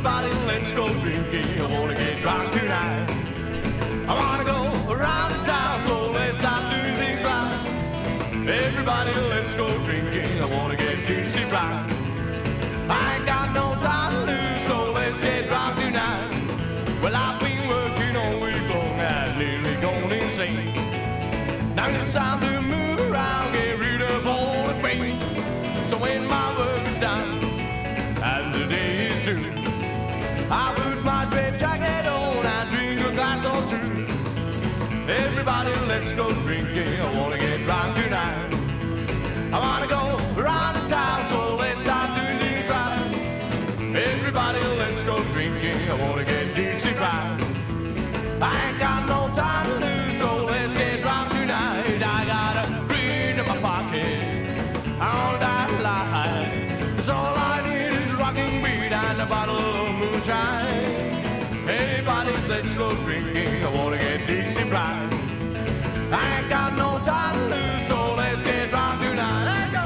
Everybody, let's go drinking. I wanna get drunk tonight. I wanna go around the town, so let's start doing things right. Everybody, let's go drinking. I wanna get Dixie right. I ain't got no time to lose, so let's get drunk tonight. Well, I've been working all week long, I've nearly gone insane. Now it's time to move around, get rid of all the pain. So when my work's done and the day is through, I put my red jacket on and drink a glass or two. Everybody, let's go drinking. I wanna get drunk tonight. I wanna go around the town, so let's start doing things right. Everybody, let's go drinking. I wanna get Dixie right. I ain't got no time to lose, so let's get drunk tonight. I got a green in my pocket, all that light. Cause all I need is rocking beat and a bottle of moonshine. Everybody, let's go drinking. I wanna get Dixie right. I ain't got no time to lose, so let's get drunk tonight. Let's go.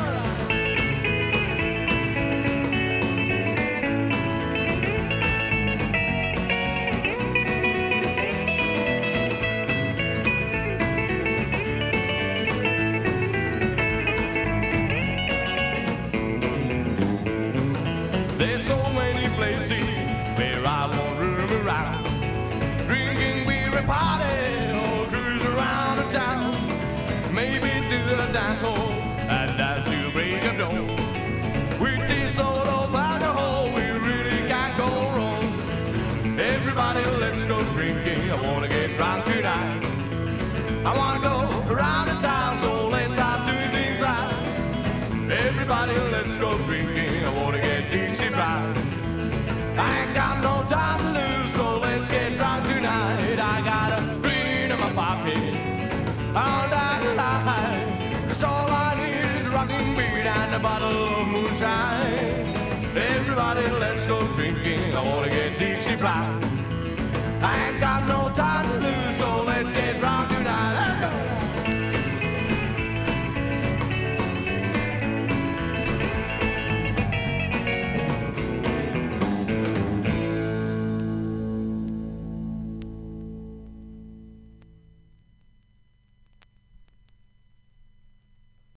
There's so many places where I won't room around. Drinking beer and party, or cruise around the town. Maybe to the dance hall and dance till break of dawn. With this load of alcohol, we really can't go wrong. Everybody, let's go drinking. I wanna get drunk tonight. I wanna go around the town, so let's start doing things right. Everybody, let's go drinking. I wanna get Dixie right. I ain't got no time to lose, so let's get drunk tonight. I got a green in my pocket, all that light. Cause all I need is a rocking beat and a bottle of moonshine. Everybody, let's go drinking. I wanna get Dixie right. I ain't got no time to lose, so let's get drunk tonight. Let's go.